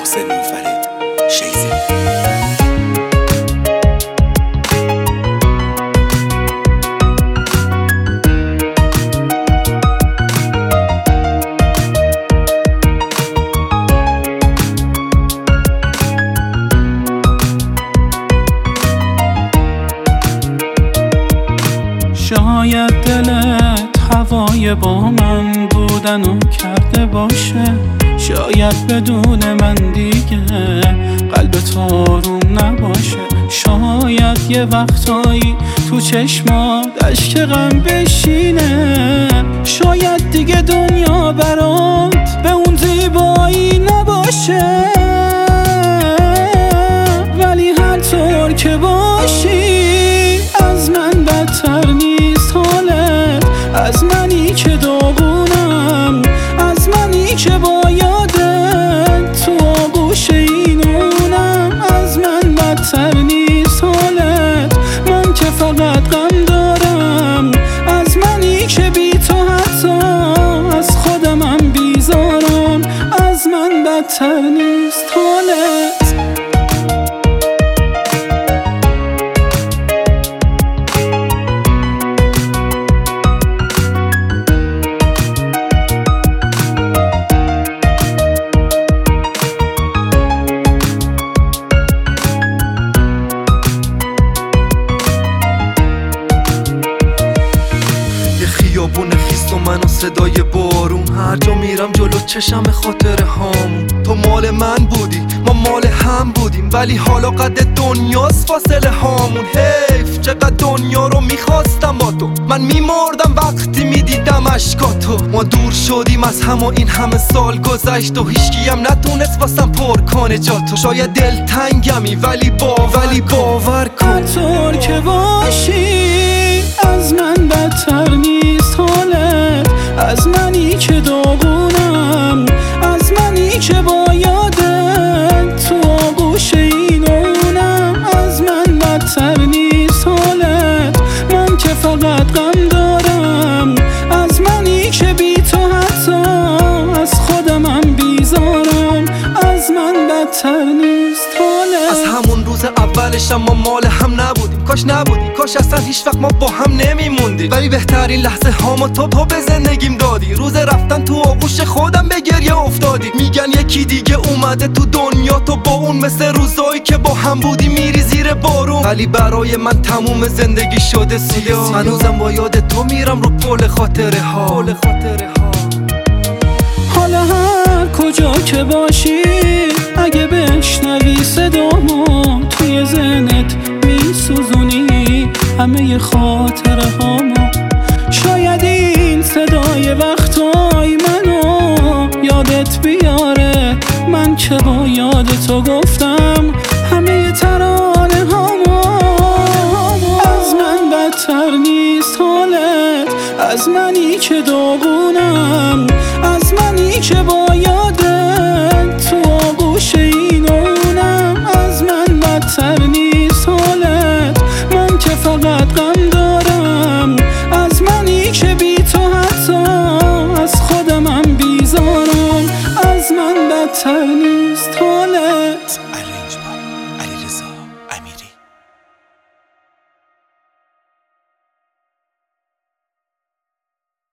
محسن منفرد شیزی. شاید دلت هوای با من بودنو کرده باشه، شاید بدون من دیگه قلبت آروم نباشه، شاید یه وقتایی تو چشمات اشک غم بشینه، شاید دیگه دنیا برات به اون زیبایی نباشه، ولی هر طور که باشی از من بدتر نیست حالت، از منی که داغونم، از منی که با یادت تو آغوش اینونم، از من بدتر نیست حالت، من که فقط غم دارم، از منی که بی تو حتی از خودمم بیزارم، از من بدتر نیست حالت. خیابون خیست و من و صدای بارون، هر جا میرم جلو چشم خاطر هامون، تو مال من بودی ما مال هم بودیم، ولی حالا قد دنیاست فاصله هامون، حیف چقدر دنیا رو میخواستم با تو، من میمردم وقتی میدیدم اشکاتو، ما دور شدیم از هم و این همه سال گذشت و هیچکی هم نتونست واسم پر کنه جاتو، شاید دلتنگمی ولی باور کن هر طور که باشی از من بدتر نیست حالت، از منی که داغونم، از منی که با یادت تو آغوش اینونم، از من بدتر نیست حالت، من که فقط غم دارم، از منی که بی تو حتی از خودمم بیزارم، از من بدتر نیست حالت. از همون روز اولش ما مال هم نبودیم، کاش نبودی، کاش اصلا هیچ وقت ما با هم نمیموندیم، ولی بهترین لحظه هامو تو به زندگیم دادی، روز رفتن تو آغوش خودم به گریه افتادی، میگن یکی دیگه اومده تو دنیا تو با اون، مثل روزایی که با هم بودی میری زیر بارون، ولی برای من تموم زندگی شده سیاه، هنوزم با یاد تو میرم رو پل خاطره ها. حالا هر کجا که باشی اگه بشنوی صدامو توی ذهنت میسوزونی همه خاطره هامو، شاید این صدای وقتای منو یادت بیاره، من که با یاد تو گفتم